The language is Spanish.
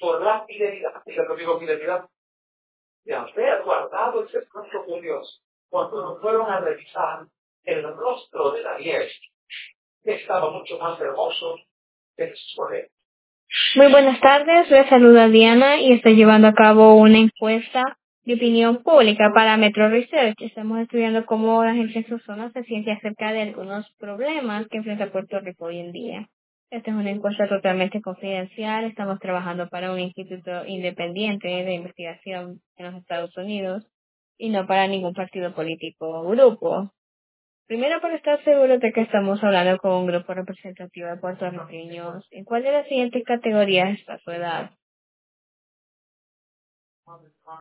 por la fidelidad. Y yo digo fidelidad, de haber guardado ese pacto con Dios. Cuando nos fueron a revisar el rostro de Daniel, que estaba mucho más hermoso que su poder. Muy buenas tardes, les saluda Diana y estoy llevando a cabo una encuesta de opinión pública para Metro Research. Estamos estudiando cómo la gente en su zona se siente acerca de algunos problemas que enfrenta Puerto Rico hoy en día. Esta es una encuesta totalmente confidencial. Estamos trabajando para un instituto independiente de investigación en los Estados Unidos y no para ningún partido político o grupo. Primero, para estar seguros de que estamos hablando con un grupo representativo de puertorriqueños, ¿en cuál de las siguientes categorías está su edad?